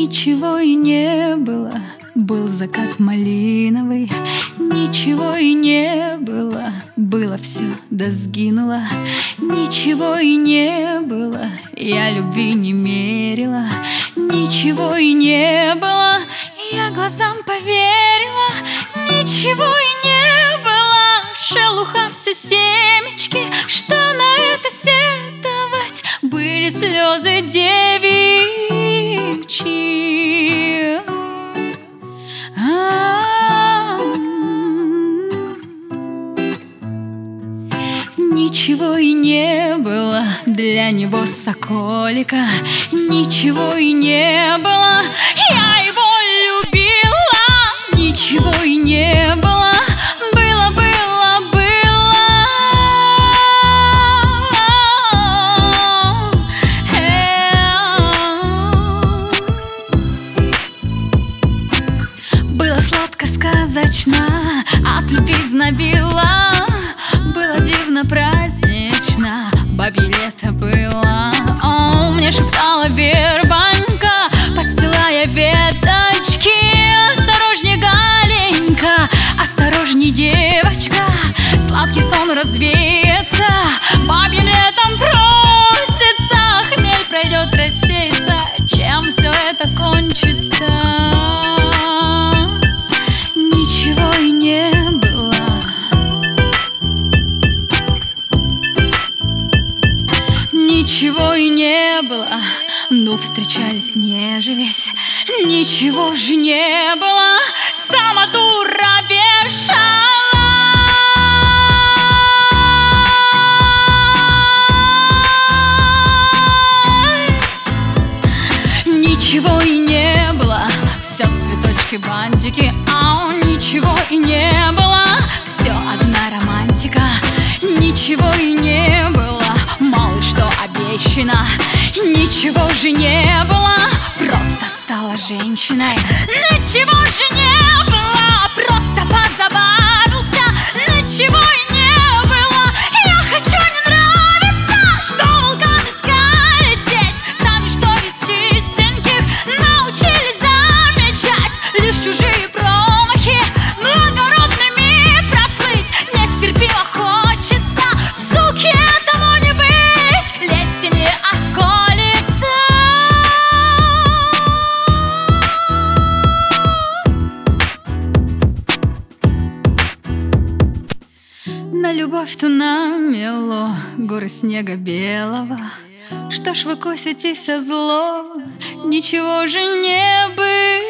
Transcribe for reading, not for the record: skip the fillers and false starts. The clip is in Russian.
ничего и не было. Был закат малиновый, ничего и не было. Было все, да сгинуло, ничего и не было. Я любви не мерила, ничего и не было. Я глазам поверила, ничего и не было. Шелуха все семечки, что на это сетовать? Были слезы девичьи. Ничего и не было для него соколика, ничего и не было. Я его любила, ничего и не было. Было, было, было. Было сладко, сказочно, от любви знобило. Было дивно, празднично, бабье лето было. О, мне шептала вербанька, подстилая веточки. Осторожней, Галенька, осторожней, девочка, сладкий сон развеется, бабьим летом просится. Хмель пройдет, рассеется, чем все это кончится? Ничего и не было. Ничего и не было. Ну, встречались, нежились, ничего же не было. Сама дура вешалась. Ничего и не было. Все цветочки, бантики, ау, ничего и не было. Все одна романтика. Ничего и не было. Мало что обещано, ничего же не было. Просто стала женщиной. Ничего же не было. Просто позабавился. Ничего и не было. Я хочу, не нравится, что волками скалит здесь. Сами что из чистеньких научились замечать лишь чужие промахи, благородными прослыть. Нестерпимо хочется, суки, этому не быть. Лезьте мне от колется. На любовь ту намело горы снега белого. Что ж вы коситесь, а зло? Ничего же не быть.